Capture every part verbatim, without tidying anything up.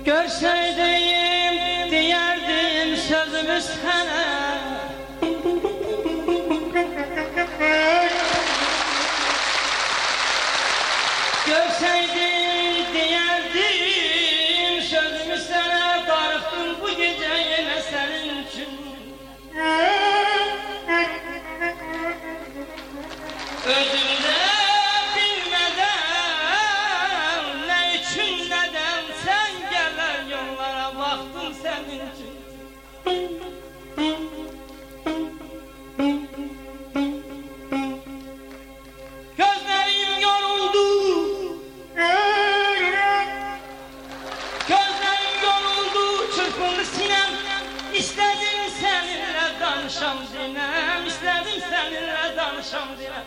Görseydim diyerdim sözümü sana. Görseydim diyerdim sözümü sana. Darıktım bu gece yine senin için. Özümde bilmeden ne için neden sen gelen yollara baktım senin için. Gözlerim yoruldu, gözlerim yoruldu, çırpındı sinem. İstedim seninle danışam dinem, istedim seninle danışam dinem.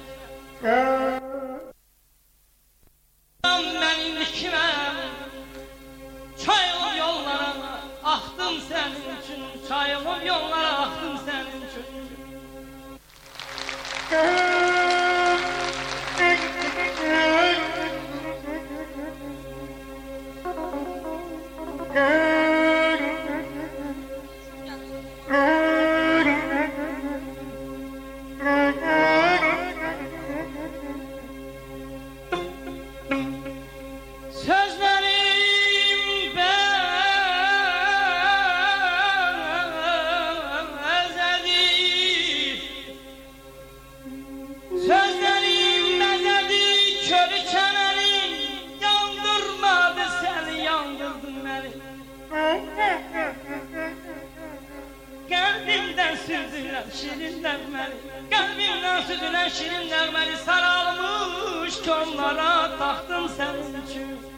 Ben kimem? Çayılım yollara aktım senin için. Çayılım yollara aktım senin için. Kalbimden süzülen şirin nağmeli, kalbimden süzülen şirin nağmeli sararmış kollara taktım senin için.